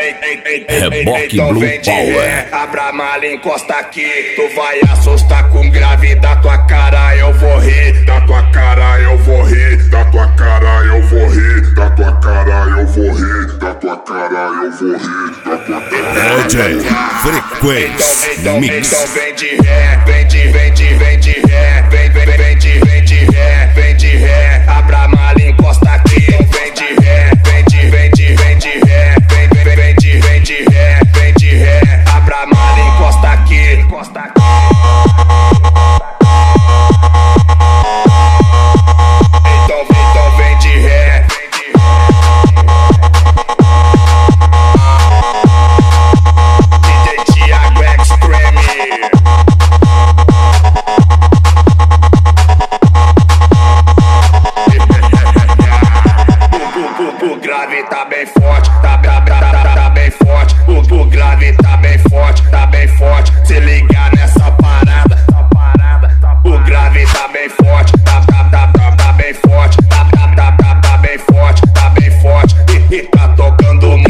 Reboque então Blue vem de Power. ré, abra a mala, encosta aqui. Tu vai assustar com grave, da tua cara eu vou rir. Da tua cara eu vou rir. Da tua cara eu vou rir. Da tua cara eu vou rir. Da tua cara eu vou rir. Da tua cara DJ Frequência Mix. Então vem de ré, vem de ré, vem de ré, vem de ré, abra a mala, encosta aqui. Vem de ré, vem de ré, vem de ré, abra a mala, encosta aqui, encosta aqui. Então vem de ré, DJ Thiago Extreme. O grave tá bem forte, tá bem forte. O grave tá bem forte, tá bem forte. Se ligar nessa parada, o grave tá bem forte, tá bem forte, tá bem forte, tá bem forte. E tá tocando muito.